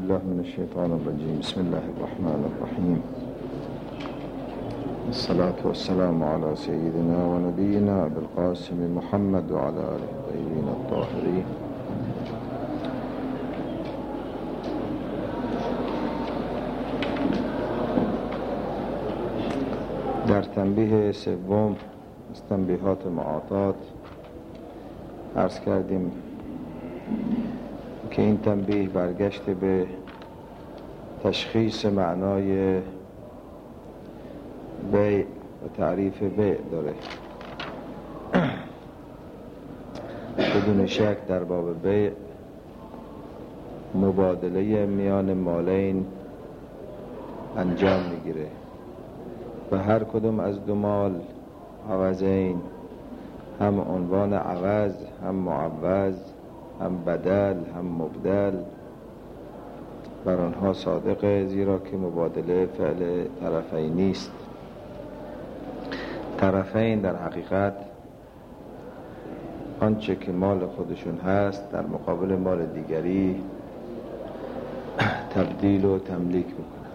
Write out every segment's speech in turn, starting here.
بالله من الشيطان الرجيم. بسم الله الرحمن الرحيم. الصلاة والسلام على سيدنا ونبينا أبي القاسم محمد وعلى آله الطيبين الطاهرين. در تنبیه سوم از تنبیهات معاطات عرض کردیم که این تنبیه برگشته به تشخیص معنای بیع و تعریف بیع داره. بدون شک در باب بیع مبادله میان مالین انجام میگیره و هر کدوم از دو مال عوضین، هم عنوان عوض، هم معوض، هم بدل، هم مبدل، بر آنها صادقه، زیرا که مبادله فعل طرفین نیست. طرفین در حقیقت آنچه که مال خودشون هست در مقابل مال دیگری تبدیل و تملیک میکنن.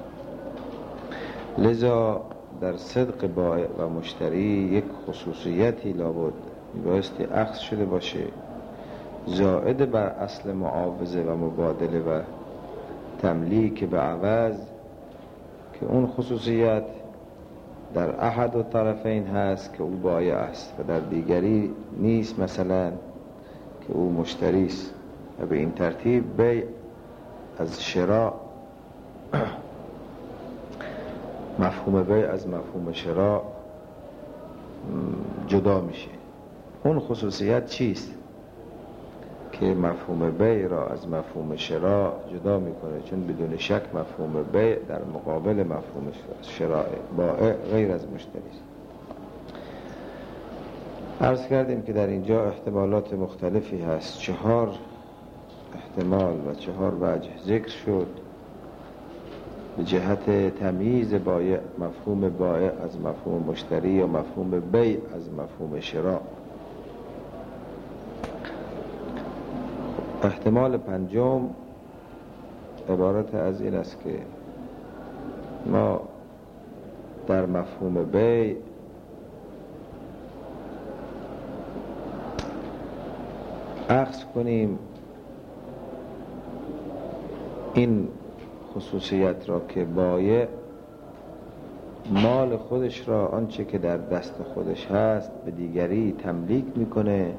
لذا در صدق بائع و مشتری یک خصوصیتی لابد میبایستی اخذ شده باشه زائد بر اصل معاوضه و مبادله و تملیک به عوض، که اون خصوصیت در احد و طرفین هست که او بایع است و در دیگری نیست، مثلا که او مشتری است. و به این ترتیب بیع از شراء، مفهوم بیع از مفهوم شراء جدا میشه. اون خصوصیت چیست که مفهوم بیع را از مفهوم شراء جدا میکنه؟ چون بدون شک مفهوم بیع در مقابل مفهوم شراء بائع غیر از مشتری است. عرض کردیم که در اینجا احتمالات مختلفی هست، 4 احتمال و 4 وجه ذکر شد به جهت تمییز بایع، مفهوم بایع از مفهوم مشتری یا مفهوم بیع از مفهوم شراء. احتمال پنجم عبارت از این است که ما در مفهوم بیع اخذ کنیم این خصوصیت را که بایع مال خودش را، آنچه که در دست خودش هست، به دیگری تملیک میکنه،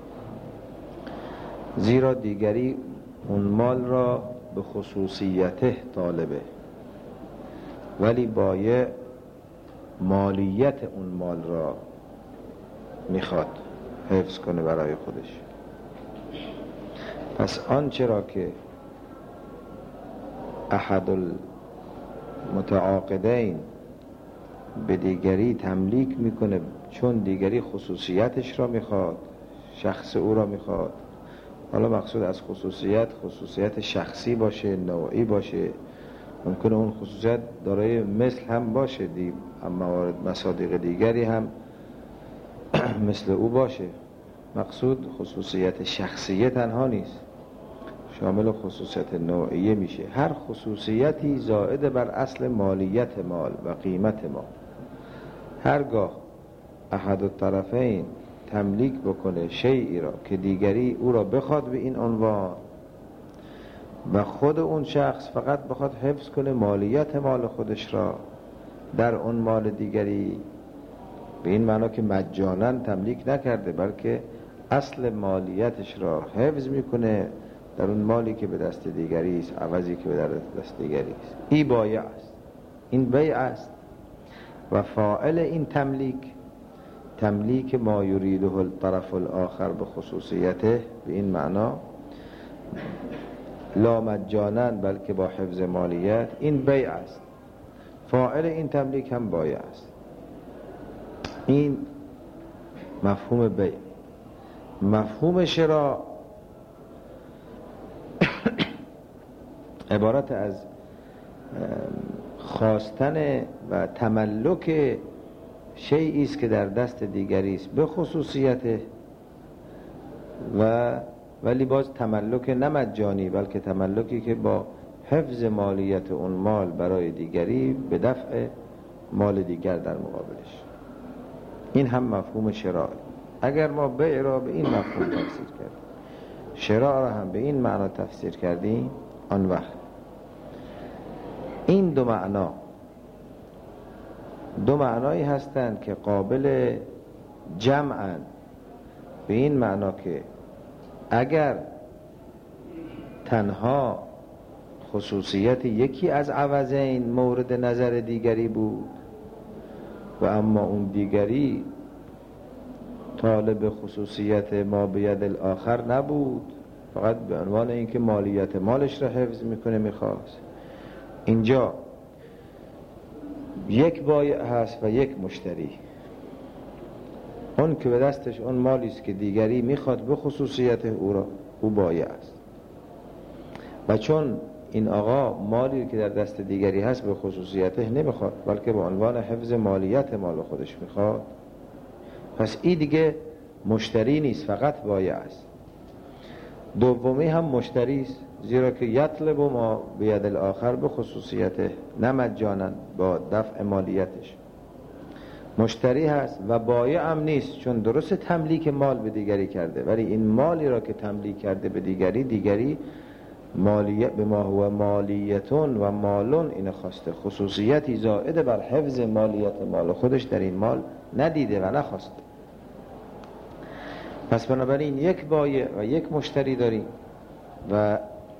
زیرا دیگری اون مال را به خصوصیته طالبه، ولی بایع مالیت اون مال را میخواد حفظ کنه برای خودش. پس آنچه را که احد المتعاقدین به دیگری تملیک میکنه چون دیگری خصوصیتش را میخواد، شخص او را میخواد. حالا مقصود از خصوصیت شخصی باشه، نوعی باشه، ممکنه اون خصوصیت دارای مثل هم باشه، اما مصادیق دیگری هم مثل او باشه. مقصود خصوصیت شخصیه تنها نیست، شامل خصوصیت نوعیه میشه. هر خصوصیتی زائد بر اصل مالیت مال و قیمت مال. هرگاه احد الطرفین تملیک بکنه شیئی را که دیگری او را بخواد به این عنوان و خود اون شخص فقط بخواد حفظ کنه مالیت مال خودش را در اون مال دیگری، به این معنا که مجانا تملیک نکرده بلکه اصل مالیتش را حفظ میکنه در اون مالی که به دست دیگری است، عوضی که به دست دیگری است، این بایع است، این بیع است. و فاعل این تملیک ما یریده الطرف الاخر به خصوصیته، به این معنا لا مجانا بلکه با حفظ مالیت، این بیع است. فاعل این تملیک هم بایع است. این مفهوم بیع. مفهوم شراء عبارت از خواستن و تملک شیئی است که در دست دیگری است به خصوصیته، ولی باز تملک نه مجانی بلکه تملکی که با حفظ مالیت اون مال برای دیگری به دفع مال دیگر در مقابلش. این هم مفهوم شراع. اگر ما بیع را به این مفهوم تفسیر کردیم، شراع را هم به این معنا تفسیر کردیم، آن وقت این دو معنایی هستند که قابل جمعن، به این معنا که اگر تنها خصوصیت یکی از عوضین مورد نظر دیگری بود و اما اون دیگری طالب خصوصیت ما بید الاخر نبود، فقط به عنوان اینکه مالیت مالش را حفظ میکنه میخواست، اینجا یک بایع هست و یک مشتری. اون که به دستش اون مالی است که دیگری میخواد به خصوصیت او بایع است، و چون این آقا مالی که در دست دیگری هست به خصوصیته نمیخواد بلکه به عنوان حفظ مالیت مال خودش میخواد، پس این دیگه مشتری نیست، فقط بایع است. دومی هم مشتری است، زیرا که یطلب ما بید الاخر به خصوصیته، نه مجانا، با دفع مالیتش. مشتری هست و بایع هم نیست، چون درست تملیک مال به دیگری کرده، ولی این مالی را که تملیک کرده به دیگری مالیت به ما هو مالیتون و مالون، این خواسته، خصوصیتی زائد بر حفظ مالیت مال خودش در این مال ندیده و نخواسته. پس بنابراین یک بایع و یک مشتری داریم و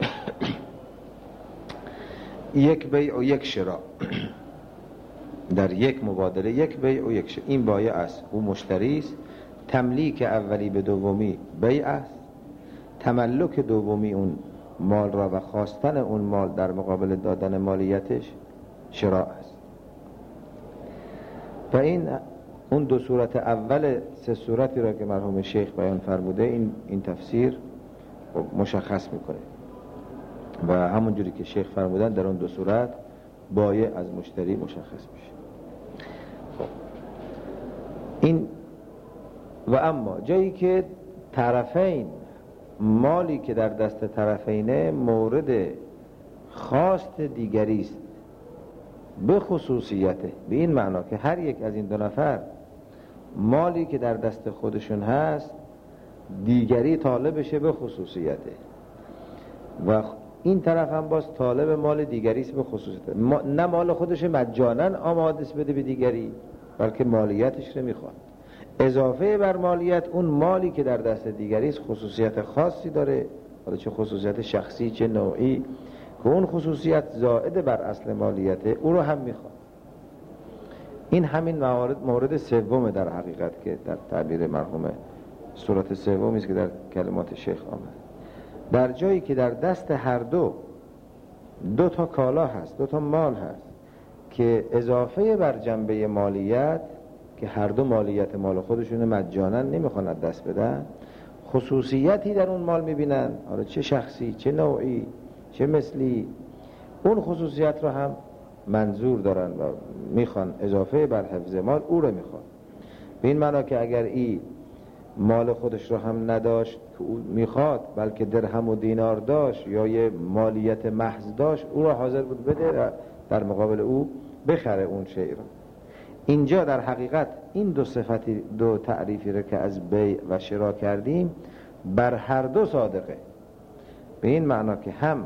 یک بیع و یک شراء، در یک مبادله یک بیع و یک شراء. این بایع است، او مشتری است، تملیک اولی به دومی بیع است، تملک دومی اون مال را و خواستن اون مال در مقابل دادن مالیتش شراء است. و اون دو صورت اول سه صورتی را که مرحوم شیخ بیان فرموده این تفسیر مشخص میکنه و همون جوری که شیخ فرمودن در اون دو صورت بایع از مشتری مشخص میشه. این و اما جایی که طرفین، مالی که در دست طرفینه مورد خواست دیگری است به خصوصیته، به این معنا که هر یک از این دو نفر مالی که در دست خودشون هست دیگری طالبشه به خصوصیته و این طرف هم باز طالب مال دیگری است به خصوصیته، نه مال خودش مجانا آماده است بده به دیگری بلکه مالیتش رو میخواد. اضافه بر مالیت اون مالی که در دست دیگری است خصوصیت خاصی داره، حالا چه خصوصیت شخصی چه نوعی، که اون خصوصیت زائد بر اصل مالیته او رو هم میخواد. این همین مورد سوم در حقیقت که در تعبیر مرحوم صورت سومی است که در کلمات شیخ آمد. در جایی که در دست هر دو تا کالا هست، دو تا مال هست که اضافه بر جنبه مالیت که هر دو مالیت مال خودشون مجانا نمیخوان از دست بدن، خصوصیتی در اون مال میبینن، حالا چه شخصی چه نوعی چه مثلی، اون خصوصیت رو هم منظور دارن و میخوان اضافه بر حفظ مال او رو میخوان. به این معنا که اگر این مال خودش رو هم نداشت که او میخواد بلکه درهم و دینار داشت یا یه مالیت محض داشت، او رو حاضر بود بده و در مقابل او بخره اون شیء رو. اینجا در حقیقت این دو صفتی، دو تعریفی رو که از بیع و شراء کردیم بر هر دو صادقه، به این معنا که هم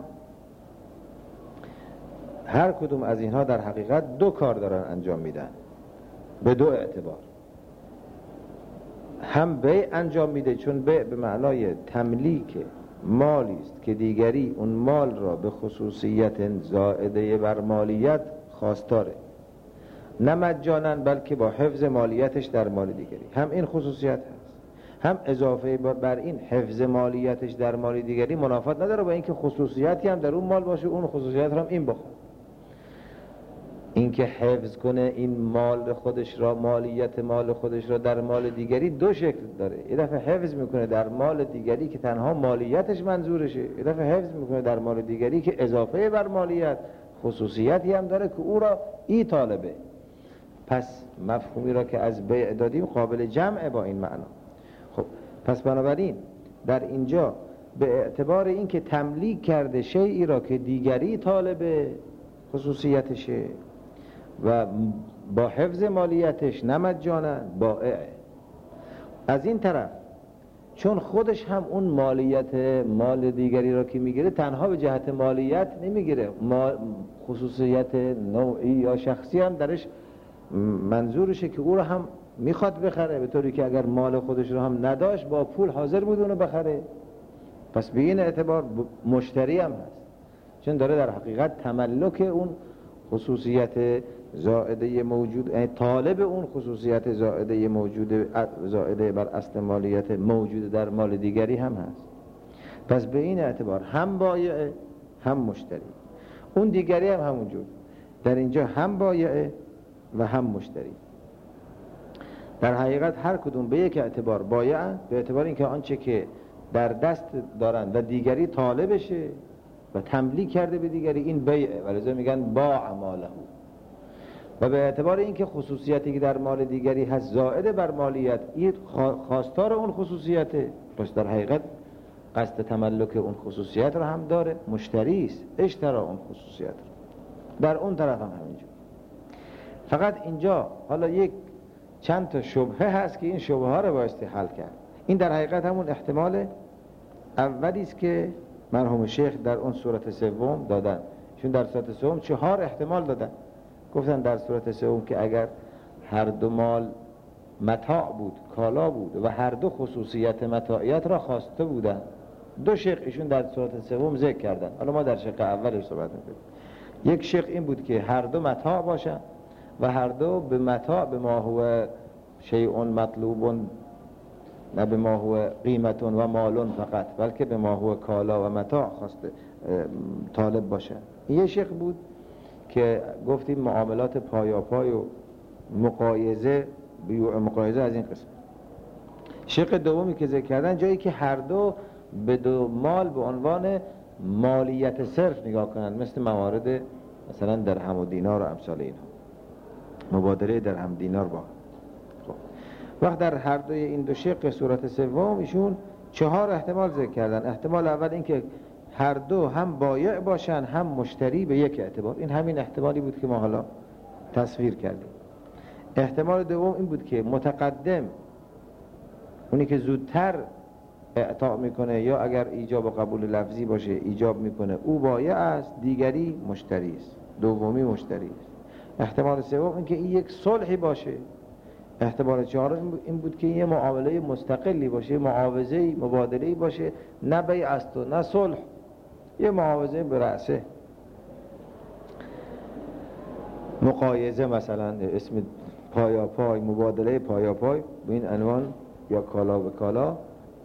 هر کدوم از اینها در حقیقت دو کار دارن انجام میدن به دو اعتبار. هم بیع انجام میده، چون بیع به معنای تملیک مالی است که دیگری اون مال را به خصوصیت زائده بر مالیت خواستاره، نه مجانا بلکه با حفظ مالیتش در مال دیگری. هم این خصوصیت هست، هم اضافه بر این حفظ مالیتش در مال دیگری منافات نداره با اینکه خصوصیتی هم در اون مال باشه، اون خصوصیت هم این بخواد. اینکه حفظ کنه این مال خودش را، مالیت مال خودش را در مال دیگری دو شکل داره. یه دفعه حفظ میکنه در مال دیگری که تنها مالیتش منظورشه، یه دفعه حفظ میکنه در مال دیگری که اضافه بر مالیت خصوصیتی هم داره که او را ای طالبه. پس مفهومی را که از بیع دادیم قابل جمع با این معنا. خب پس بنابراین در اینجا به اعتبار اینکه تملیک کرده شیئی را که دیگری طالب خصوصیتشه و با حفظ مالیتش نه مجانا بائعه. از این طرف چون خودش هم اون مال دیگری را که میگیره تنها به جهت مالیت نمیگیره، خصوصیت نوعی یا شخصی هم درش منظورشه که او را هم میخواد بخره، به طوری که اگر مال خودش رو هم نداشت با پول حاضر بود اونو بخره. پس به این اعتبار مشتری هم هست، چون داره در حقیقت تملک اون خصوصیت زائده موجود، یعنی طالب اون خصوصیت زائده بر اصل مالیت موجود در مال دیگری هم هست. پس به این اعتبار هم بایع هم مشتری. اون دیگری هم همونجور، در اینجا هم بایع و هم مشتری. در حقیقت هر کدوم به یک اعتبار بایع، به اعتبار اینکه آنچه که در دست دارن و دیگری طالبشه و تملیک کرده به دیگری، این بیعه، ولذا میگن باع ماله. و به اعتبار اینکه خصوصیتی که در مال دیگری هست زائد بر مالیت، این خواستار اون خصوصیته، پس در حقیقت قصد تملک اون خصوصیت رو هم داره، مشتری است، اشترا اون خصوصیت رو. در اون طرف هم همینجور. فقط اینجا حالا یک چند تا شبهه هست که این شبهه ها رو بایستی حل کرد. این در حقیقت همون احتمال اولی است که مرحوم شیخ در اون صورت سوم دادن. چون در صورت سوم 4 احتمال دادن. گفتن در صورت سوم که اگر هر دو مال متاع بود، کالا بود و هر دو خصوصیت متاعیت را خواسته بودن، 2 شق ایشون در صورت سوم ذکر کردن. حالا ما در شق اولش صحبت می‌کنیم. یک شق این بود که هر دو متاع باشن و هر دو به متاع به ما هو شیء مطلوب، نه به ما هو قیمت و مالون فقط، بلکه به ما هو کالا و متاع خواسته طالب باشه. یه شق بود که گفتیم معاملات پایاپای و مقایزه، بیوع مقایزه از این قسم. شق دومی که ذکر کردن جایی که هر دو به دو مال به عنوان مالیت صرف نگاه کنند، مثل موارد مثلا درهم و دینار و امثال اینها، مبادله درهم دینار با. خب وقت در هر دوی این دو شق صورت سوم ایشون 4 احتمال ذکر کردن. احتمال اول این که هر دو هم بایع باشن هم مشتری به یک اعتبار، این همین احتمالی بود که ما حالا تصویر کردیم. احتمال دوم این بود که متقدم، اونی که زودتر اعطا میکنه یا اگر ایجاب و قبول لفظی باشه ایجاب میکنه، او بایع است، دیگری مشتری است، دومی مشتری است. احتمال سوم این که این یک صلحی باشه. احتمال چهارم این بود که یه معامله مستقلی باشه، معاوضه‌ای، مبادله‌ای باشه، نه بیع است و نه صلح، یه معاوضه به رأسه، مقایزه مثلا، اسم پایاپای، مبادله پایاپای به این عنوان، یا کالا به کالا،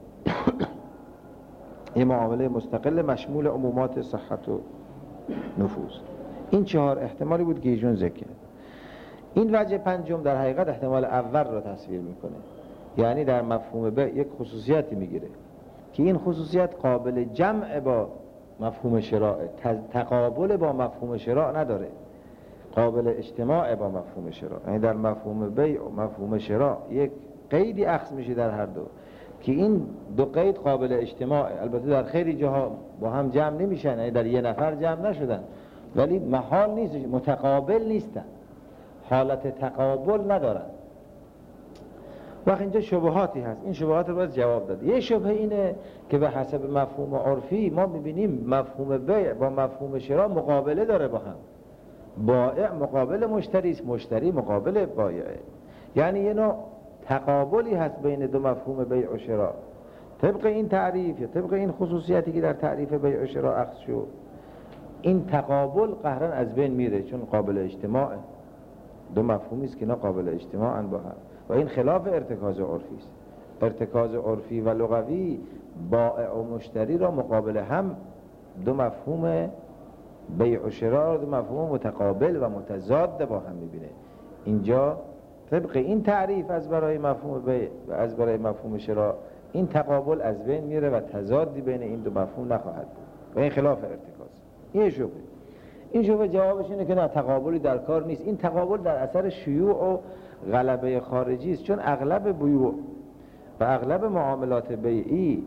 یه معامله مستقل مشمول عمومات صحت و نفوذ. این 4 احتمالی بود که ایشون ذکر کرد. این وجه پنجم در حقیقت احتمال اول را تصویر میکنه، یعنی در مفهوم بیع یک خصوصیتی میگیره که این خصوصیت قابل جمع با مفهوم شراء، تقابل با مفهوم شراء نداره، قابل اجتماع با مفهوم شراء. یعنی در مفهوم بیع و مفهوم شراء یک قیدی اخذ میشه در هر دو که این دو قید قابل اجتماع. البته در خیلی جاها با هم جمع نمیشن، یعنی در یه نفر جمع نشدن، ولی محال نیست، متقابل نیستن، حالت تقابل ندارن. وقت اینجا شبهاتی هست، این شبهات رو باید جواب داد. یه شبهه اینه که به حسب مفهوم عرفی ما میبینیم مفهوم بیع با مفهوم شراء مقابله داره با هم. بائع مقابل مشتری است، مشتری مقابل بایعه، یعنی یه نوع تقابلی هست بین دو مفهوم بیع و شراء. طبق این تعریف یا طبق این خصوصیتی که در تعریف بیع و شراء اخذ شد، این تقابل قهرن از بین میره، چون قابل اجتماع، دو مفهومی است که نه قابل اجتماعن با هم، و این خلاف ارتکاز عرفی است. ارتکاز عرفی و لغوی بائع و مشتری را مقابل هم دو مفهوم بیع و شراء را دو مفهوم متقابل و متضاد با هم میبینه. اینجا طبق این تعریف از برای مفهوم بیع و از برای مفهوم شراء این تقابل از بین میره و تضادی بین این دو مفهوم نخواهد بود و این خلاف ارتکاز. این شبهه. این شبهه جوابش اینه که نه، تقابلی در کار نیست. این تقابل در اثر شیوع و غلبه خارجی است، چون اغلب بیوع و اغلب معاملات بیعی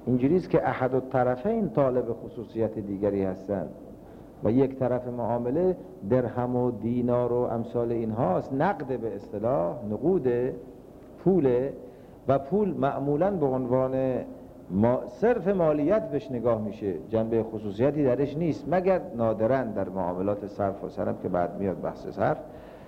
اینجوریست که احد الطرفین طالب خصوصیت دیگری هستند و یک طرف معامله درهم و دینار و امثال اینهاست، نقد به اصطلاح، نقود پوله و پول معمولاً به عنوان صرف مالیت بهش نگاه میشه، جنبه خصوصیتی درش نیست مگر نادراً در معاملات صرف و صرف که بعد میاد بحث صرف.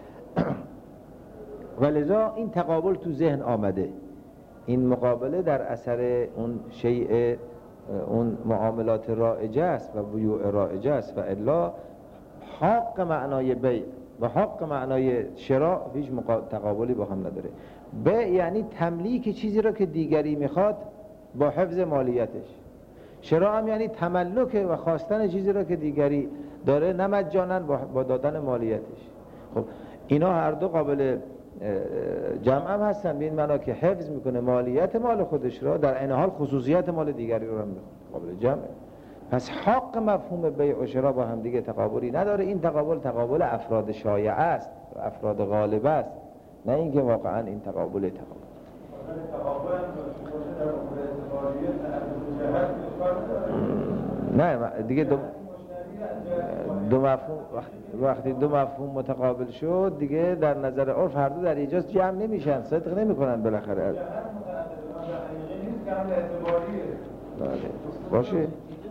ولذا این تقابل تو ذهن آمده، این مقابله در اثر اون شیء اون معاملات رائجه است و بیوع رائجه است و الا حق معنای بیع و حق معنای شراء هیچ تقابلی با هم نداره. بیع یعنی تملیک چیزی را که دیگری میخواد با حفظ مالیتش، شراء هم یعنی تملک و خواستن چیزی را که دیگری داره نه مجانا با دادن مالیتش. خب اینا هر دو قابل جمع هم هستن، به این معنا که حفظ میکنه مالیت مال خودش را، در عین حال خصوصیت مال دیگری رو هم قابل جمع. پس حق مفهوم بیع و شراء با هم دیگه تقابلی نداره. این تقابل افراد شایع است و افراد غالب است، نه اینکه واقعا این تقابل نه دیگه دو مفهوم وقتی دو مفهوم متقابل شد دیگه در نظر عرف هر دو در ایجاز جمع نمیشن، صدق نمیکنن بالاخره. باشه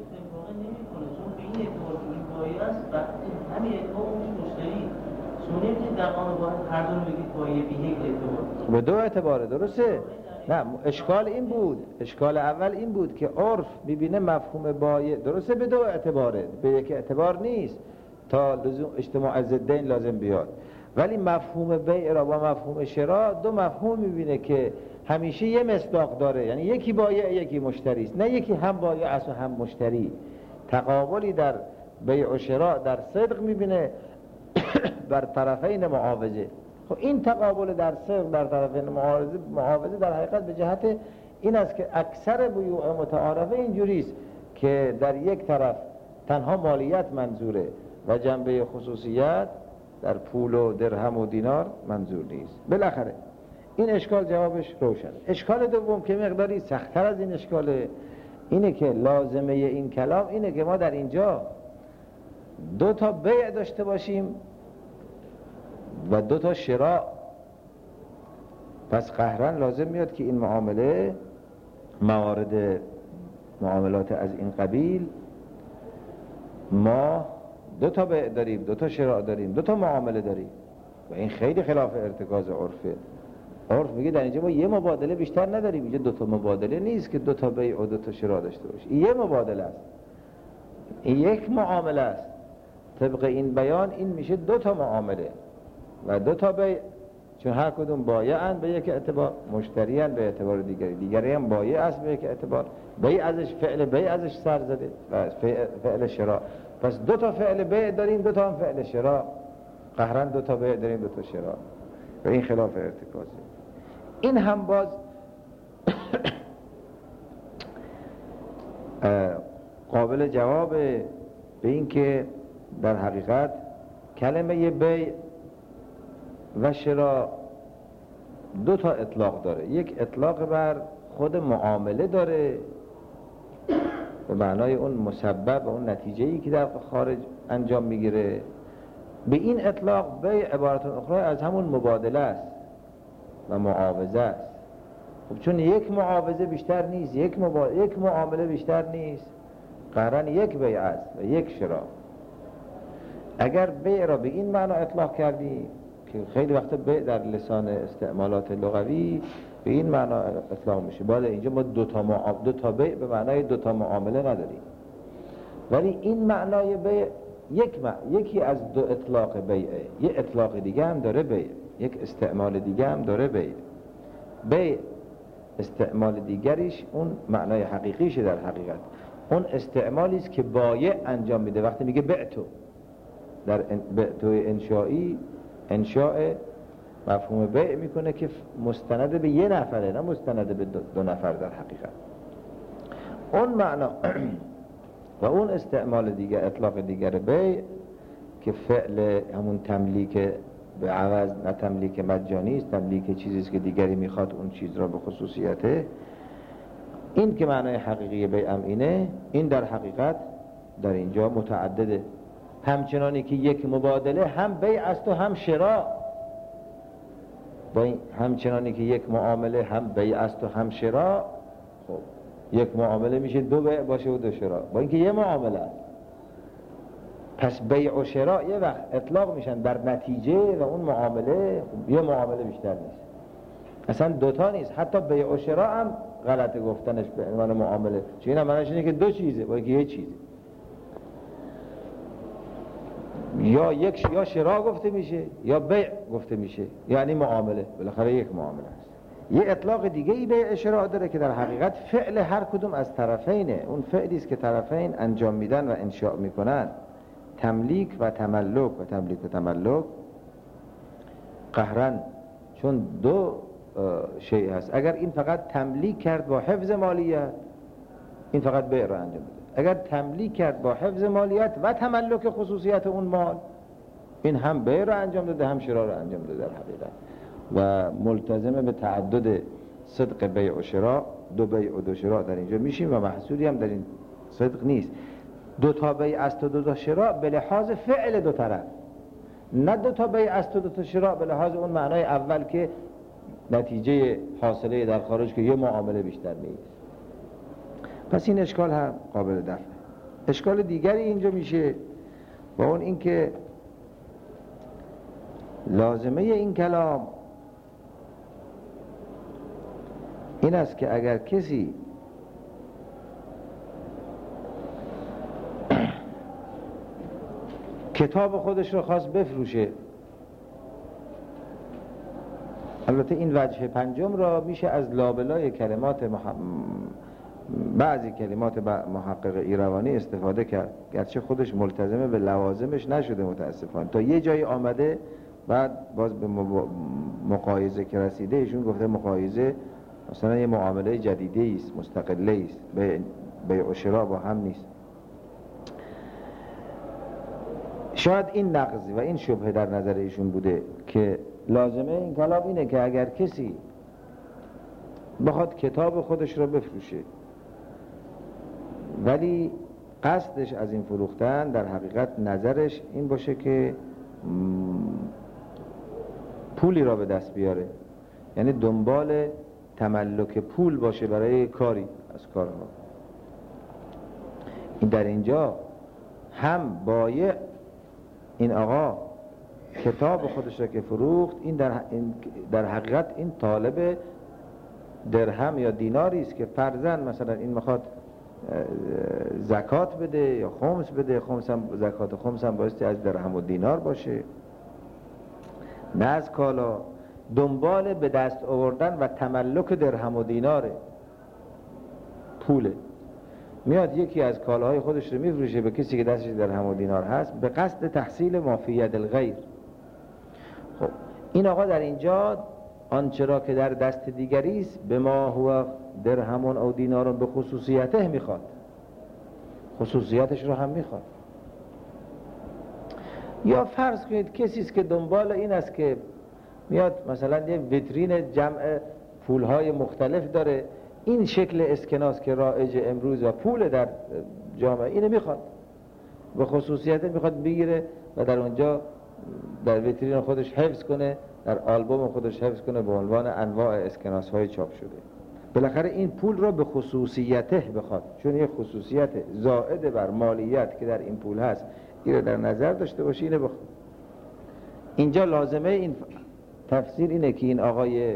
به دو اعتباره، درسته؟ نه اشکال این بود، اشکال اول این بود که عرف میبینه مفهوم بایع، درسته، به دو اعتباره، به یک اعتبار نیست تا لزوم اجتماع ضدین لازم بیاد، ولی مفهوم بیع را با مفهوم شراء دو مفهوم میبینه که همیشه یه مصداق داره، یعنی یکی بایع یکی مشتری است، نه یکی هم بایع است و هم مشتری. تقابلی در بیع و شراء در صدق میبینه بر طرفین معاوضه. خب این تقابل در صدق در طرفین معاوضه در حقیقت به جهت این است که اکثر بیوع متعارفه اینجوریست که در یک طرف تنها مالیت منظوره و جنبه خصوصیت در پول و درهم و دینار منظور نیست. بالاخره این اشکال جوابش روشن. اشکال دوم که مقداری سخت‌تر از این اشکاله، اینه که لازمه این کلام اینه که ما در اینجا دو تا بیع داشته باشیم و دو تا شراء. پس قهرن لازم میاد که این معاملات از این قبیل ما دو تا بیع داریم، دو تا شراء داریم، دو تا معامله داریم و این خیلی خلاف ارتکاز عرفه. عرف میگه در اینجا ما یه مبادله بیشتر نداریم، اینجا دو تا مبادله نیست که دو تا بیع و دو تا شراء داشته باشیم، این یه مبادله است، این یک معامله است. طبق این بیان این میشه دو تا معامله و دو تا بیع، چون هر کدوم بایعن به یک اعتبار، مشتریان به اعتبار دیگری هم بایع است به یک اعتبار، بیع ازش فعل بیع ازش سر زده و فعل شراء. پس دو تا فعل بیع داریم، دو تا هم فعل شراء، قهرن دو تا بیع داریم، دو تا شراء و این خلاف ارتکازه. این هم باز قابل جواب به این که در حقیقت کلمه بیع و شراء دو تا اطلاق داره. یک اطلاق بر خود معامله داره به معنای اون مسبب و اون نتیجه‌ای که در خارج انجام میگیره. به این اطلاق بیع عبارت اخرى از همون مبادله است و معاوضه است. خب چون یک معاوضه بیشتر نیست، یک معامله بیشتر نیست، قرن یک بیع است و یک شراء. اگر بیع را به این معنا اطلاق کردی که خیلی وقت بیع در لسان استعمالات لغوی به این معنا اطلاق میشه، بالا اینجا ما دو تا بیع به معنای دو تا معامله نداریم، ولی این معنای بیع یکی از دو اطلاق بیعه، یک اطلاق دیگه هم داره بیع، یک استعمال دیگه هم داره بیع. بیع استعمال دیگریش اون معنای حقیقیشه، در حقیقت اون استعمالی است که بایع انجام میده. وقتی میگه بعتو در بعتو انشائی، انشاء مفهوم بیع میکنه که مستند به یه نفره، نه مستند به دو نفر در حقیقت. اون معنا و اون استعمال دیگر، اطلاق دیگر بیع که فعل همون تملیک به عوض، نه تملیک مجانی است، تملیک چیزی است که دیگری میخواد اون چیز را به خصوصیته. این که معنای حقیقی بیعم اینه، این در حقیقت در اینجا متعدده. همچنانی که یک مبادله هم بیع است و هم شراء، همچنانی که یک معامله هم بیع است و هم شراء. خب یک معامله میشه دو بیع باشه و دو شراء، با اینکه یه معامله است. پس بیع و شراء یه وقت اطلاق میشن در نتیجه و اون معامله یه معامله بیشتر نیست، اصلا دوتا نیست. حتی بیع و شراء هم غلطه گفتنش به عنوان معامله، چون این هم معنیش اینه که دو چیزه با اینکه یه چیزه. یا شراء گفته میشه یا بیع گفته میشه، یعنی معامله، بالاخره یک معامله است. یه اطلاق دیگه ای بیع شراء داره که در حقیقت فعل هر کدوم از طرفینه، اون فعلی است که طرفین انجام میدن و انشاء میکنن. تملیک و تملک قهرن، چون دو شیء هست. اگر این فقط تملیک کرد با حفظ مالیت، این فقط بیع را انجام بده. اگر تملیک کرد با حفظ مالیت و تملک خصوصیت اون مال، این هم بیع را انجام داده هم شراء را انجام داده در حقیقت. و ملتزم به تعدد صدق بیع و شراء، دو بیع و دو شراء در اینجا میشیم و محصولی هم در این صدق نیست. دو تا بیع است و دو تا شراء به لحاظ فعل دو طرف، نه دو تا بیع است و دو تا شراء به لحاظ اون معنای اول که نتیجه حاصله در خارج که یه معامله بیشتر نیست. پس این اشکال هم قابل دفعه. اشکال دیگری اینجا میشه با اون اینکه لازمه این کلام این است که اگر کسی کتاب خودش رو خواست بفروشه، البته این وجه پنجم را میشه از لابلای کلمات بعضی کلمات محقق ایروانی استفاده کرد، گرچه خودش ملتزمه به لوازمش نشده متاسفانه. تا یه جایی آمده بعد باز به مقایزه که رسیده ایشون گفته مقایزه مثلا یه معامله جدیده است، مستقله است، بیع و شراء با هم نیست. شاید این نقض و این شبهه در نظر ایشون بوده که لازمه این کلام اینه که اگر کسی بخواد کتاب خودش رو بفروشه ولی قصدش از این فروختن در حقیقت نظرش این باشه که پولی را به دست بیاره، یعنی دنبال تملک پول باشه برای کاری از کارها، این در اینجا هم بایع این آقا کتاب خودش را که فروخت، این در حقیقت این طالب درهم یا دیناری است که فرضاً مثلا این میخواد زکات بده یا خمس بده، زکات خمس هم بایستی از درهم و دینار باشه، نه از کالا. دنبال به دست آوردن و تملک درهم و دیناره، پوله. میاد یکی از کالاهای خودش رو میفروشه به کسی که دستش درهم و دینار هست به قصد تحصیل ما فی ید الغیر. خب این آقا در اینجا آنچه را که در دست دیگری است به ما هو درهمون او دینارون به خصوصیته میخواد، خصوصیتش رو هم میخواد. یا فرض کنید کسی است که دنبال این است که میاد مثلا یه ویترین جمع پولهای مختلف داره، این شکل اسکناس که رایج امروز و پول در جامعه اینو میخواد، به خصوصیت میخواد بگیره و در اونجا در ویترین خودش حفظ کنه، در آلبوم خودش حفظ کنه به عنوان انواع اسکناس های چاپ شده. بالاخره این پول را به خصوصیته بخواد، چون یه خصوصیت زائد بر مالیت که در این پول هست این رو در نظر داشته باشه، اینو بخواد. اینجا لازمه این تفسیر اینه که این آقای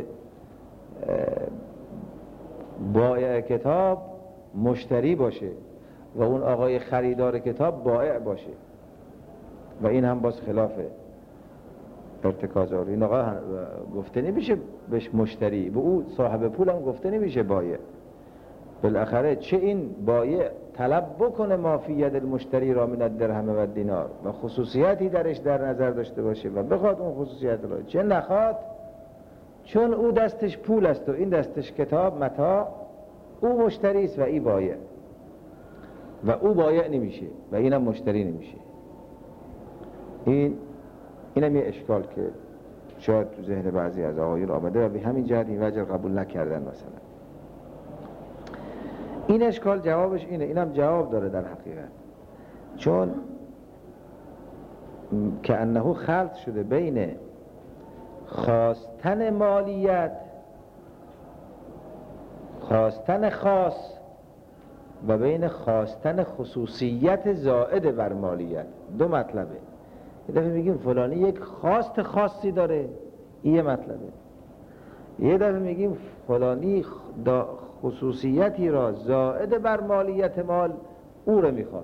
بایع کتاب مشتری باشه و اون آقای خریدار کتاب بایع باشه و این هم باز خلاف ارتکاز آور. این آقا گفته نمیشه بهش مشتری، به او صاحب پول هم گفته نمیشه بایع. بالاخره چه این بایع طلب بکنه ما فی ید المشتری را من الدرهم و دینار و خصوصیتی درش در نظر داشته باشه و بخواد اون خصوصیت را، چه نخواد چون او دستش پول است و این دستش کتاب متاع، او مشتری است و این بایع، و او بایع نمیشه و اینم مشتری نمیشه. اینم یه اشکال که شاید تو ذهن بعضی از آقایون آمده و به همین جهت این وجه قبول نکردن. مثلا این اشکال جوابش اینه، اینم جواب داره در حقیقت، چون که انه خلط شده بین خواستن مالیت، خواستن خاص، و بین خواستن خصوصیت زائد بر مالیت. دو مطلبه. یه دفعه میگیم فلانی یک خواست خاصی داره، این یه مطلبه. یه دفعه میگیم فلانی خصوصیتی را زائد بر مالیت مال او را میخواد.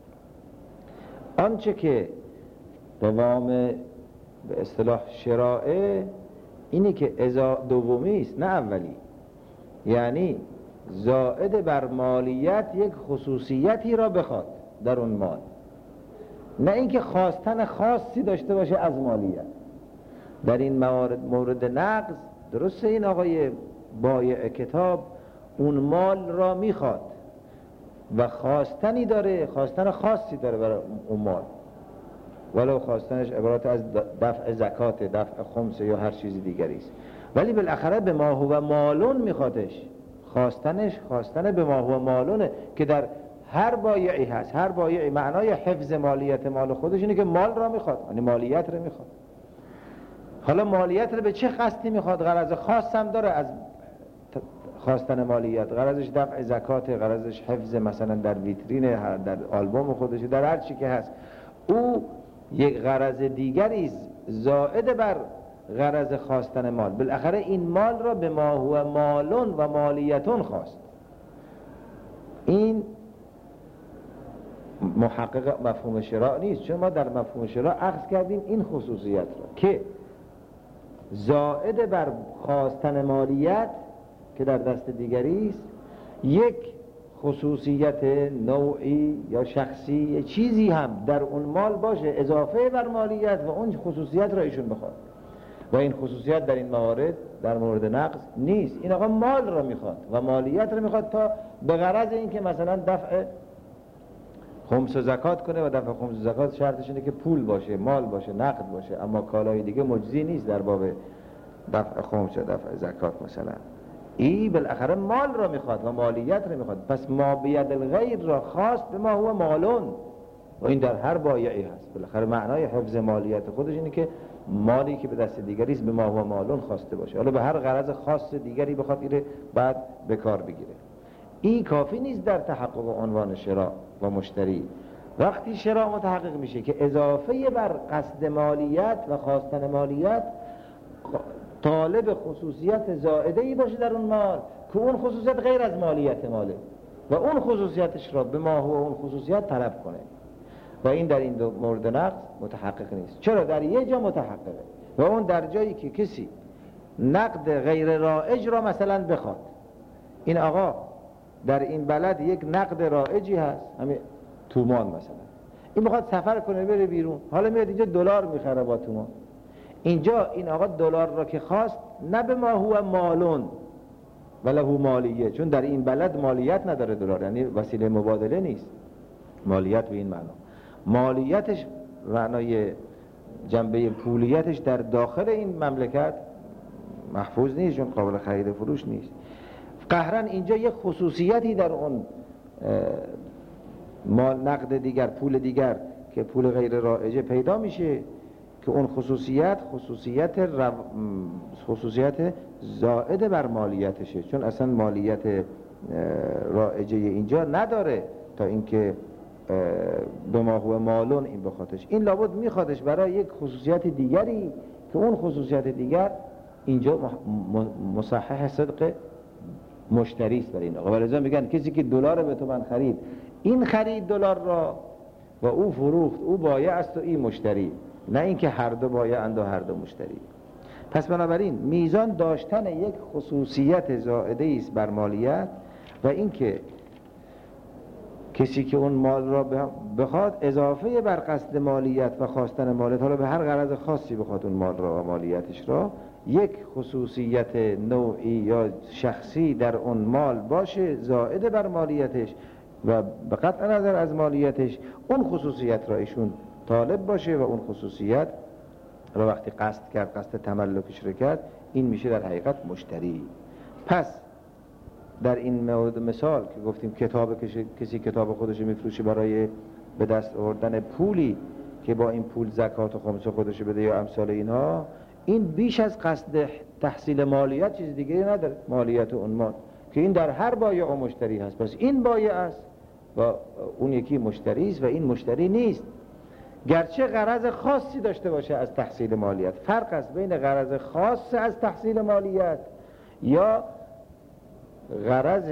آنچه که دوام به اصطلاح شرائع اینی که دومی است نه اولی، یعنی زائد بر مالیت یک خصوصیتی را بخواد در اون مال، نه اینکه خواستن خاصی داشته باشه از مالیت. در این مورد نقض درسته این آقای بایع کتاب اون مال را میخواد و خواستنی داره، خواستن خاصی داره برای اون مال، ولو خواستنش عبارت از دفع زکات، دفع خمس یا هر چیز دیگری است، ولی بالاخره به ما هو مالون میخوادش. خواستنش خواستن به ما هو مالونه که در هر بایعی هست. هر بایعی معنای حفظ مالیت مال خودش اینه که مال را میخواد، یعنی مالیت را میخواد. حالا مالیت را به چه قصدی میخواد؟ غرض خاص هم داره از خواستن مالیت، غرضش دفع زکات، غرضش حفظ مثلا در ویترین، در آلبوم خودش، در هر چی که هست. او یک غرض دیگری زائد بر غرض خواستن مال. بالاخره این مال را به ما هو مالون و مالیتون خواست. این محقق مفهوم شراع نیست، چون ما در مفهوم شراع اخذ کردیم این خصوصیت را که زائد بر خواستن مالیت که در دست دیگری است، یک خصوصیت نوعی یا شخصی چیزی هم در اون مال باشه اضافه بر مالیت و اون خصوصیت را ایشون بخواد. و این خصوصیت در این موارد در مورد نقض نیست. این آقا مال را میخواد و مالیت را میخواد تا به غرض این که مثلا دفع خمس و زکات کنه، و دفع خمس و زکات شرطش اینه که پول باشه، مال باشه، نقد باشه، اما کالای دیگه مجزی نیست در باب دفع خمس و دفع زکات مثلا. این بالاخره مال را میخواد و مالیت را میخواد. پس ما بید الغیر را خواست به ما هو مالون، و این در هر بایعی هست. بالاخره معنای حفظ مالیت خودش اینه که مالی که به دست دیگری است به ما هو مالون خواسته باشه، حالا به هر غرض خاص دیگری بخواد ایره بعد به کار بگیره. این کافی نیست در تحقق عنوان شراء و مشتری. وقتی شراء متحقق میشه که اضافه بر قصد مالیت و خواستن مالیت طالب خصوصیت زائده‌ای باشه در اون مال که اون خصوصیت غیر از مالیت ماله و اون خصوصیتش را به ما هو اون خصوصیت طلب کنه، و این در این دو مورد نقض متحقق نیست. چرا؟ در یه جا متحققه، و اون در جایی که کسی نقد غیر رایج را مثلا بخواد. این آقا در این بلد یک نقد رایجی هست، همین تومان مثلا، این میخواد سفر کنه بره بیرون، حالا میاد اینجا دلار میخره با تومان. اینجا این آقا دلار را که خواست نه به ما هو مالون ولی هو مالیه، چون در این بلد مالیت نداره دلار، یعنی وسیله مبادله نیست. مالیت به این معنا، مالیتش معنای جنبه پولیتش در داخل این مملکت محفوظ نیست، چون قابل خرید و فروش نیست. قهرن اینجا یک خصوصیتی در اون مال نقد دیگر، پول دیگر که پول غیر رایجه پیدا میشه که اون خصوصیت زائد بر مالیتشه، چون اصلا مالیت رایجه اینجا نداره تا اینکه به ما هو مالون این بخاطش. این لابد میخوادش برای یک خصوصیت دیگری که اون خصوصیت دیگر اینجا مصحح صدق مشتری است برای این آقا. ولذا میگن کسی که دلار به تو من خرید، این خرید دلار را و او فروخت، او بایع است و این مشتری، نه اینکه هر دو بایع اند و هر دو مشتری. پس بنابراین میزان داشتن یک خصوصیت زائده است بر مالیت و اینکه کسی که اون مال را بخواد اضافه بر قصد مالیت و خواستن مالیت، حالا به هر غرض خاصی بخواد اون مال را و مالیتش را، یک خصوصیت نوعی یا شخصی در اون مال باشه زائد بر مالیتش و به قطع نظر از مالیتش اون خصوصیت را ایشون طالب باشه و اون خصوصیت را وقتی قصد کرد، قصد تملکش را کرد، این میشه در حقیقت مشتری. پس در این مورد مثال که گفتیم کسی کتاب خودش میفروشه برای به دست آوردن پولی که با این پول زکات و خمس خودش بده یا امثال اینها، این بیش از قصد تحصیل مالیت چیز دیگری نداره. مالیت اون مال که این در هر بایع و مشتری هست، پس این بایع است و اون یکی مشتری است و این مشتری نیست، گرچه غرض خاصی داشته باشه از تحصیل مالیت. فرق است بین غرض خاص از تحصیل مالیت یا غرض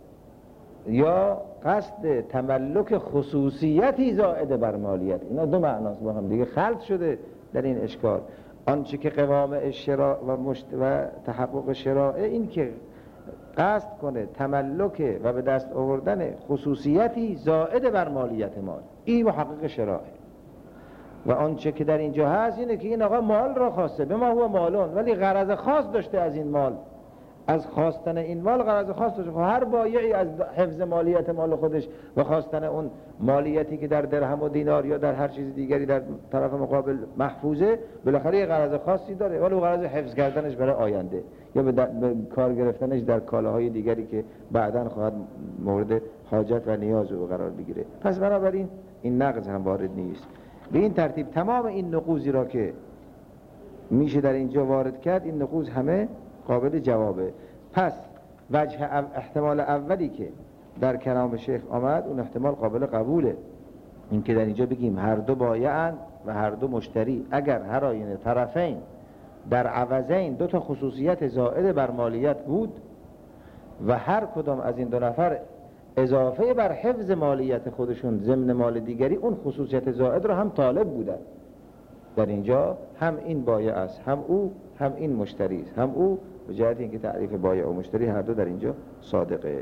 یا قصد تملک خصوصیتی زائد بر مالیت. اینا دو معناست با هم دیگه خلط شده در این اشکال. آنچه که قوام شراء و تحقق شراء، این که قصد کنه تملک و به دست آوردن خصوصیتی زائد بر مالیت مال، این محقق شراء. و آنچه که در اینجا هست اینه که این آقا مال را خواسته، به ما هو مالون، ولی غرض خاص داشته از این مال، از خواستن این مال غرض خاص داشته. هر بایعی از حفظ مالیت مال خودش و خواستن اون مالیتی که در درهم و دینار یا در هر چیز دیگری در طرف مقابل محفوظه، بالاخره یه غرض خاصی داره، ولی غرض حفظ کردنش برای آینده یا به کار گرفتنش در کالاهای دیگری که بعداً خواهد مورد حاجت و نیاز او قرار بگیره. پس بنابراین این نقض هم وارد نیست. به این ترتیب تمام این نقوضی را که میشه در اینجا وارد کرد، این نقوض همه قابل جوابه. پس وجه احتمال اولی که در کلام شیخ آمد، اون احتمال قابل قبوله، این که در اینجا بگیم هر دو بایعند و هر دو مشتری، اگر هر آینه طرفین در عوضین دو تا خصوصیت زائد بر مالیت بود و هر کدام از این دو نفر اضافه بر حفظ مالیت خودشون ضمن مال دیگری اون خصوصیت زائد رو هم طالب بودن، در اینجا هم این بایع است، هم او، هم این مشتری است، هم او، به جهت اینکه تعریف بایع و مشتری هر دو در اینجا صادقه.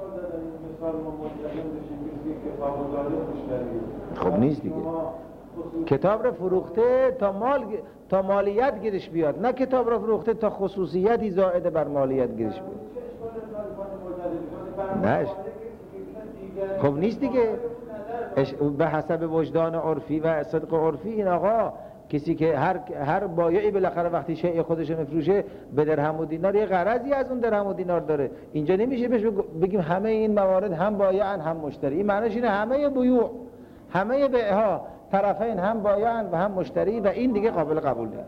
خب نیست دیگه، کتاب رو فروخته تا مالیت گیرش بیاد، نه کتاب رو فروخته تا خصوصیتی زائد بر مالیت گیرش بیاد. نه خب نیست دیگه، به حسب وجدان عرفی و صدق عرفی این آقا کسی که هر بایعی بالاخره وقتی شیء خودش میفروشه به درهم و دینار یه غرضی از اون درهم و دینار داره. اینجا نمیشه بهش بگیم همه این موارد هم بایعن هم مشتری. این معنیش اینه همه بیوع، همه بیعها طرفین هم بایعن و هم مشتری و این دیگه قابل قبول نیست.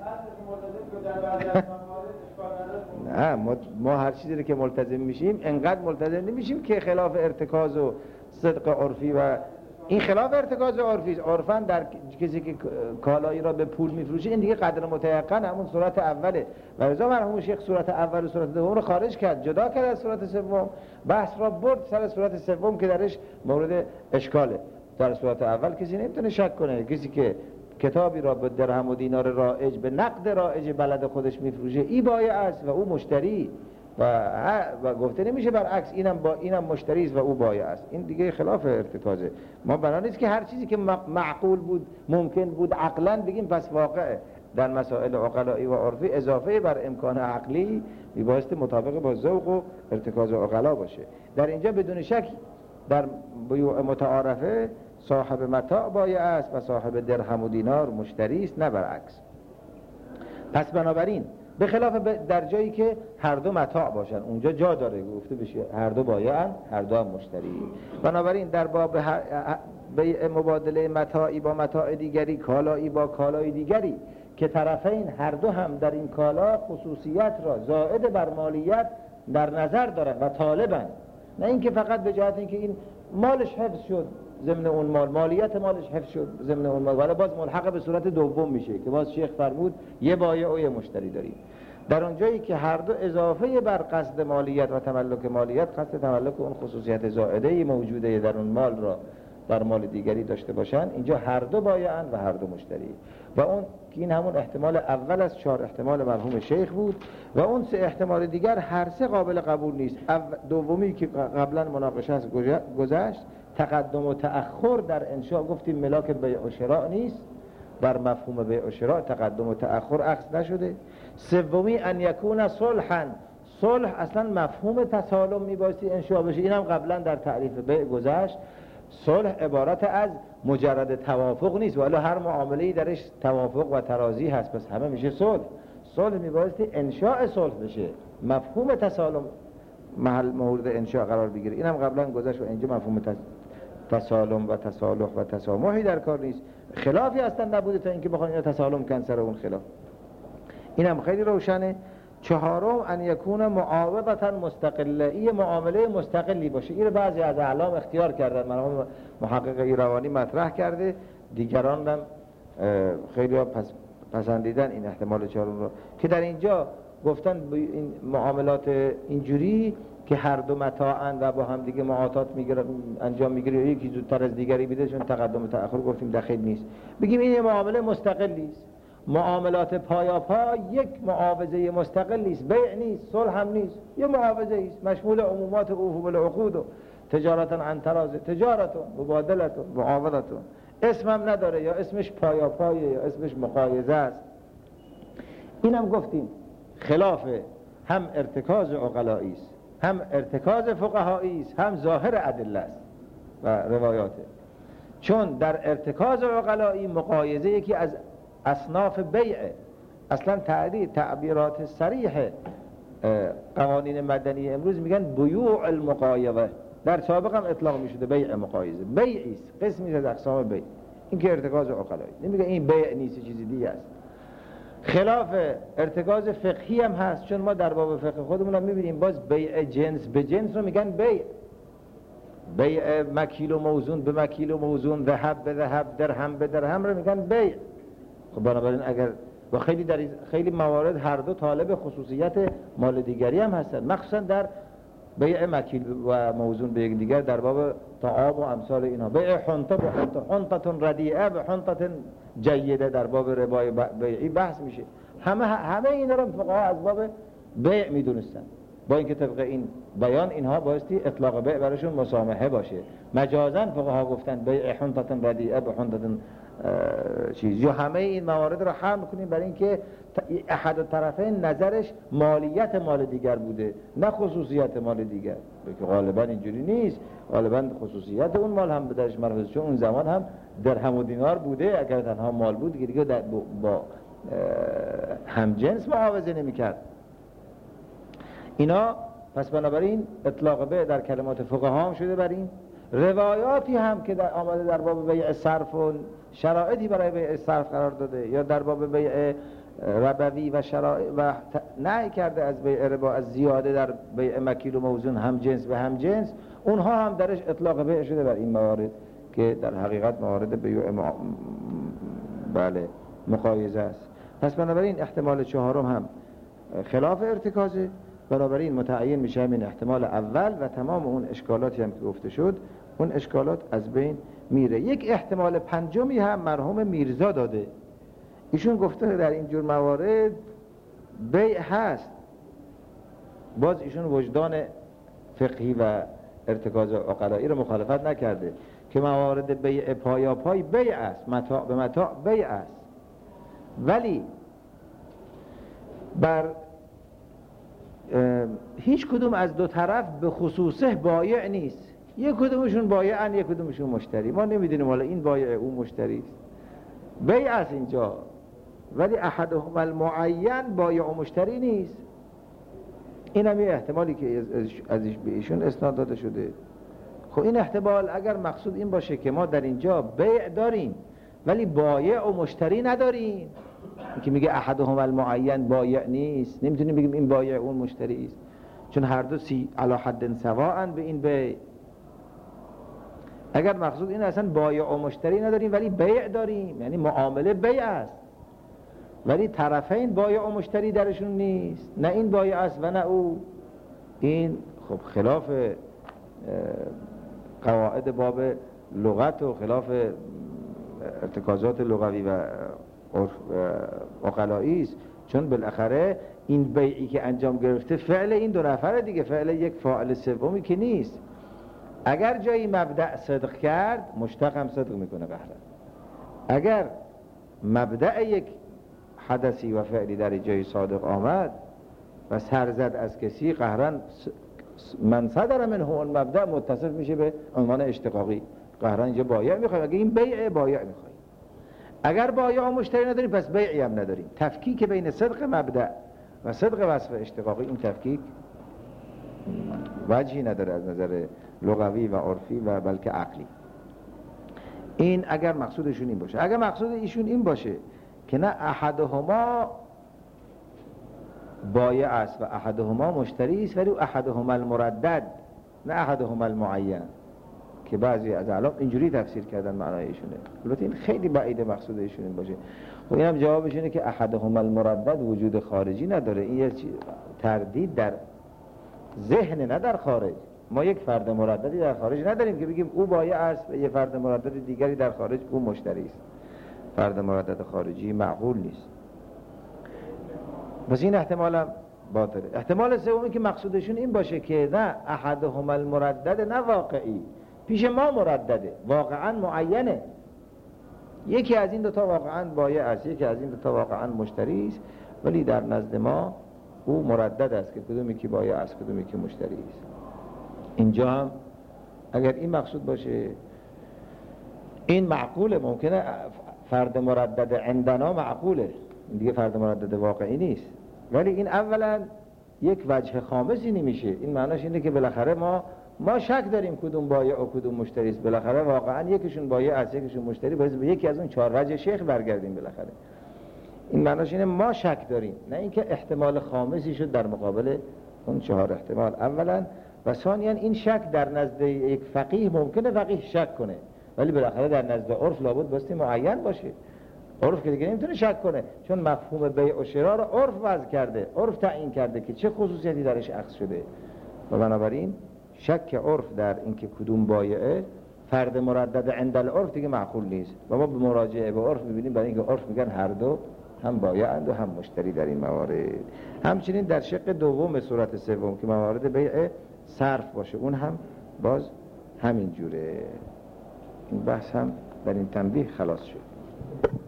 نه ما هر چیزی که ملتزم میشیم انقدر ملتزم نمیشیم که خلاف ارتکاز و صدق عرفی، و این خلاف ارتکاز عرفی است. عرفاً در کسی که کالایی را به پول میفروشه این دیگه قدر متیقن همون صورت اوله، و رضا مرحوم شیخ صورت اول و صورت دوم رو خارج کرد، جدا کرد از صورت سوم، بحث را برد سر صورت سوم که درش مورد اشکاله. در صورت اول کسی نمیتونه شک کنه، کسی که کتابی را به درهم و دینار رایج به نقد رایج بلد خودش میفروشه این بایع است و او مشتری، و گفته نمیشه برعکس اینم مشتری است و او بایع است. این دیگه خلاف ارتکازه. ما بنا نیست که هر چیزی که معقول بود ممکن بود عقلاً بگیم پس واقعه. در مسائل عقلایی و عرفی اضافه بر امکان عقلی میبایستی مطابق با ذوق و ارتکاز عقلا باشه. در اینجا بدون شک در بیوع متعارفه صاحب متاع بایع است و صاحب درهم و دینار مشتری است، نه برعکس. پس بنابراین به خلاف در جایی که هر دو متاع باشن اونجا جا داره گفته بشه هر دو بایعن هر دو هم مشتری. بنابراین در باب بیع مبادله متاعی با متاع دیگری، کالایی با کالای دیگری که طرفین هر دو هم در این کالا خصوصیت را زائد بر مالیت در نظر دارن و طالبن، نه اینکه فقط به جهت اینکه این مالش حفظ شد ضمن اون مال، مالیت مالش حفظ شد ضمن اون مال، ولی باز ملحق به صورت دوم میشه که باز شیخ فرمود یه بایع و یه مشتری داریم. در اونجایی که هر دو اضافه بر قصد مالیت و تملک مالیت قصد تملک اون خصوصیت زائده موجوده در اون مال را در مال دیگری داشته باشن، اینجا هر دو بایعن و هر دو مشتری. و اون که این همون احتمال اول از 4 احتمال مرحوم شیخ بود، و اون 3 احتمال دیگر هر 3 قابل قبول نیست. دومی که قبلا مناقشه گذشت، تقدم و تأخر در انشاء گفتیم ملاک بیع و شراء نیست، بر مفهوم بیع و شراء تقدم و تأخر اخذ نشده. سومی ان یکون صلحا، صلح اصلا مفهوم تسالم میبایستی انشاء بشه، اینم قبلا در تعریف بیع گذشت. صلح عبارت از مجرد توافق نیست، ولی هر معامله‌ای درش توافق و تراضی هست، پس همه میشه صلح. صلح میبایستی انشاء صلح بشه، مفهوم تسالم محل مورد انشاء قرار بگیره. اینم قبلا گذشت و اینجا مفهوم تسالم و تصالح و تسامحی در کار نیست. خلافی اصلا نبوده تا اینکه بخوان اینا تسالم کن سر اون خلاف. اینم خیلی روشنه. چهارم ان یکون معاوضه مستقله، این معامله مستقلی باشه. این بعضی از اعلام اختیار کردن، مرحوم محقق ایروانی مطرح کرده، دیگران هم خیلی پسندیدن این احتمال چهارم رو که در اینجا گفتن این معاملات اینجوری که هر دو متاعن و با هم دیگه معاطات انجام میگیره، یکی زودتر از دیگری بیده، چون تقدم و تأخر گفتیم دخیل نیست، بگیم این معامله مستقلی است. معاملات پایاپا یک معاوضه مستقلی است، بیع نیست، صلح هم نیست، یه معاوضه است مشمول عمومات اوفوا بالعقود و تجارتا عن تراض، تجارتون، مبادلتون، معاوضتون، اسم هم نداره، یا اسمش پایاپایه یا اسمش مقایضه است. اینم گفتیم خلاف هم ارتکاز عقلایی است، هم ارتکاز فقهایی است، هم ظاهر ادله است و روایاته. چون در ارتکاز عقلایی مقایضه یکی از اصناف بیعه، اصلا تعبیرات صریح قوانین مدنی امروز میگن بیوع المقایضه، در سابق هم اطلاق میشده بیع مقایضه، بیعی است، قسمی از اقسام بیع. این که ارتکاز عقلایی، نمیگه این بیع نیست، چیزی دیگه است. خلاف ارتکاز فقهی هم هست، چون ما در باب فقه خودمون هم میبینیم باز بیع جنس به جنس رو میگن بیع، بیع مکیل و موزون به مکیل و موزون، ذهب به ذهب، درهم به درهم رو میگن بیع. خب بنابراین اگر و خیلی موارد هر دو طالب خصوصیت مال دیگری هم هستن، مخصوصا در بیع مکیل و موزون به یک دیگر در باب طعام و امثال اینا. بیع حنطه به حنطه، حنطه ردیعه به حنطه جیده در باب ربای بیعی بحث میشه. همه اینا رو فقها از باب بیع میدونستن، با اینکه طبق این بیان اینها بایستی اطلاق بیع براشون مسامحه باشه. مجازاً فقها گفتن بیع حنطه ردیعه به حنطه چیز، یا همه این موارد رو حمل کنیم برای اینکه احد الطرفین نظرش مالیت مال دیگر بوده نه خصوصیت مال دیگر، که غالبا اینجوری نیست. غالبا خصوصیت اون مال هم بدهش مرفوض، چون اون زمان هم درهم و دینار بوده، اگر تنها مال بود دیگه با همجنس معاوضه نمی‌کرد اینا. پس بنابراین اطلاق بیع در کلمات فقها هم شده بر این. روایاتی هم که آمده در باب بیع صرف و شرایطی برای بیع صرف قرار داده، یا در باب بیع ربوی و شرایط و نهی کرده از بیع ربا، از زیاده در بیع مکیل و موزون هم جنس به هم جنس، اونها هم درش اطلاق بیع شده بر این موارد که در حقیقت موارد بیع بله مقایضه است. پس بنابراین احتمال چهارم هم خلاف ارتکازه، بنابراین متعین میشه همین احتمال اول و تمام اون اشکالاتی هم که گفته شد اون اشکالات از بین میره. یک احتمال پنجمی هم مرحوم میرزا داده، ایشون گفته در این جور موارد بیع هست، باز ایشون وجدان فقهی و ارتکاز عقلایی رو مخالفت نکرده که موارد بیع پایاپای بیع است، متاع به متاع بیع است، ولی بر هیچ کدوم از دو طرف به خصوصه بایع نیست. یک کدومشون بایعن، یک کدومشون مشتری. ما نمیدونیم حالا این بایع اون مشتری است، بیع است اینجا، ولی احدهم المعین بایع و مشتری نیست. این هم یه احتمالی که ازش به ایشون اسناد داده شده. خب این احتمال اگر مقصود این باشه که ما در اینجا بیع داریم ولی بایع و مشتری نداریم، که میگه احدهم المعین بایع نیست، نمیتونیم بگیم این بایع اون مشتری است، چون هر دو علی حد سواء به این بیع. اگر مقصود این اصلا بایع و مشتری نداریم ولی بیع داریم، یعنی معامله بیع است ولی طرفین بایع و مشتری درشون نیست، نه این بایع است و نه او، این خب خلاف قواعد باب لغت و خلاف ارتکازات لغوی و عقلایی است. چون بالاخره این بیعی که انجام گرفته فعل این دو نفر دیگه، فعل یک فاعل سومی که نیست. اگر جایی مبدأ صدق کرد مشتق هم صدق میکنه قهرن. اگر مبدأ یک حدثی و فعلی در جای صادق آمد و سر زد از کسی، قهرن من صدر منه اون مبدأ متصف میشه به عنوان اشتقاقی. قهرن اینجا بایع میخوایم، اگه این بیع بایع میخوایم. اگر بایع و مشتری نداریم پس بیعی هم نداریم. تفکیک بین صدق مبدأ و صدق وصف اشتقاقی، این تفکیک وجهی نداره از نظر لغوی و عرفی و بلکه عقلی. این اگر مقصودشون این باشه. اگر مقصود ایشون این باشه که نه احدهما بایع است و احدهما مشتری است، ولی احدهما المردد نه احدهما المعین، که بعضی از اعلام اینجوری تفسیر کردن معنای ایشونه. البته این خیلی بعیده مقصود ایشون این باشه. خب اینم جوابش اینه که احدهما المردد وجود خارجی نداره، این یه تردید در ذهن نه در خارج. ما یک فرد مرددی در خارج نداریم که بگیم او بایع است و یه فرد مردد دیگری در خارج او مشتری است. فرد مردد خارجی معقول نیست. پس این احتمالم باطله. احتمال سومی که مقصودشون این باشه که نه احدهما المردد نه واقعی، پیش ما مردده، واقعا معینه، یکی از این دوتا واقعا بایع است، یکی از این دوتا واقعا مشتری است، ولی در نزد ما او مردد است که کدومی که بایع است کدومی که مشتری است. اینجا هم اگر این مقصود باشه این معقوله. ممکنه فرد مردد عندنا معقوله، این دیگه فرد مردد واقعی نیست، ولی این اولا یک وجه خامسی نمیشه. این معناش اینه که بالاخره ما شک داریم کدوم بایع و کدوم مشتری است. بالاخره واقعا یکیشون بایع است یکیشون مشتری، باید به یکی از اون 4 وجه شیخ برگردیم بالاخره. این معناش اینه ما شک داریم، نه اینکه احتمال خامسی شد در مقابل اون 4 احتمال اولا. و ثانیاً این شک در نزد یک فقیه ممکنه فقیه شک کنه، ولی بالاخره در نزد عرف لابد باستی معین باشه. عرف که دیگه نمیتونه شک کنه، چون مفهوم بیع و شرا رو عرف وضع کرده، عرف تعیین کرده که چه خصوصیتی درش اخذ شده. و بنابراین شک عرف در اینکه کدوم بایعه فرد مردد عند العرف دیگه معقول نیست. و ما به مراجعه به عرف می‌بینیم برای اینکه عرف میگن هر دو هم بایعند و هم مشتری در این موارد. همچنین در شق دوم صورت سوم که موارد بیع صرف باشه، اون هم باز همین جوره. این بحث هم در این تنبیه خلاص شد.